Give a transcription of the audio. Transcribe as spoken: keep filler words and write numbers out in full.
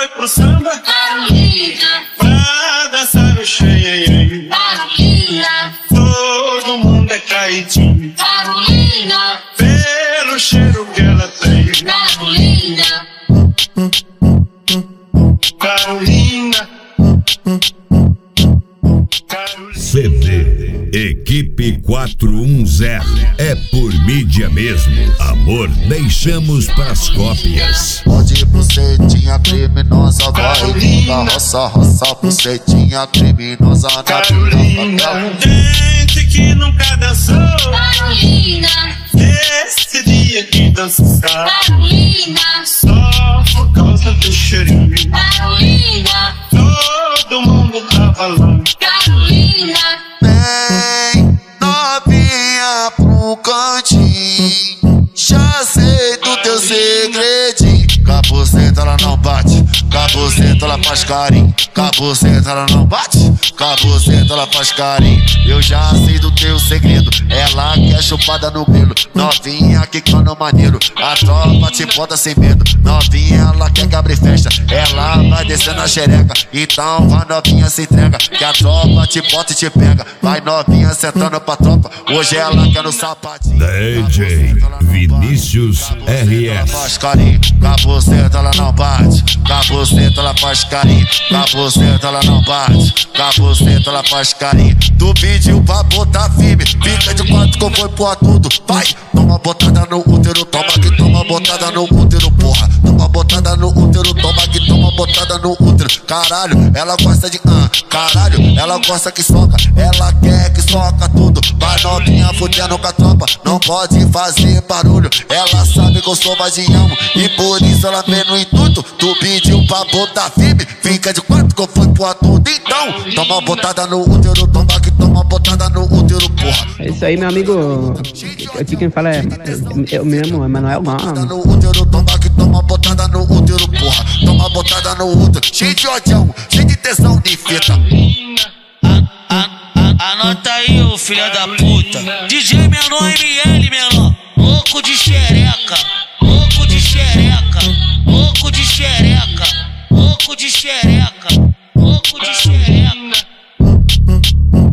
foi pro samba, Carolina, pra dançar o xenhenhen. Carolina, Todo mundo é caidinho, Carolina, pelo cheiro que ela tem. Carolina, Carolina, C D Equipe quatro um zero. É por mídia mesmo. Amor, deixamos pras cópias. Pode bucetinha criminosa, vai liga, roça, roça, bucetinha criminosa na Carolina, gente que nunca dançou, Carolina, esse dia que dança Carolina, só por causa do cheirinho. Carolina, Todo mundo tá falando, Carolina, Vem novinha pro cantinho, já sei do teu segredinho. Caboceta ela não bate, caboceta ela faz carinho. Caboceta ela não bate, caboceta ela faz carinho. Eu já sei do teu segredo, ela quer chupada no grilo. Novinha que cano maneiro, a tropa te bota sem medo. Novinha ela quer que abre festa, ela vai descendo a xereca. Então vai novinha se entrega, que a tropa te bota e te pega. Vai novinha sentando pra tropa, hoje ela quer no sapatinho. D J Vinícius R S. Faz carinho, caboceta ela não bate, caboceta ela faz carinho, caboceta ela não bate, caboceta ela faz carinho. Tu pediu pra botar firme, fica de quatro que eu vou pôr tudo. Vai, toma botada no útero, toma que toma botada no útero, porra. Toma botada no útero, toma que toma botada no útero. Caralho, ela gosta de ah, caralho, ela gosta que soca, ela quer que soca tudo. Vai novinha fudendo com a tropa, não pode fazer barulho. Ela sabe que eu sou vazião e por isso ela vem no intuito. Tu pediu pra botar firme, fica de quatro que eu fui pôr tudo. Então, toma botada no útero, toma que toma botada no útero, porra. É isso aí, meu amigo. Aqui quem fala é eu mesmo, Emanuel Gomes. No útero, toma que toma botada no útero, porra. Toma botada no útero, cheio de odião, cheio de tesão de fita. Anota aí, ô filha da puta. D J Menor M L, menor. Louco de xereca, louco de xereca, louco de xereca, louco de xereca, louco de xereca.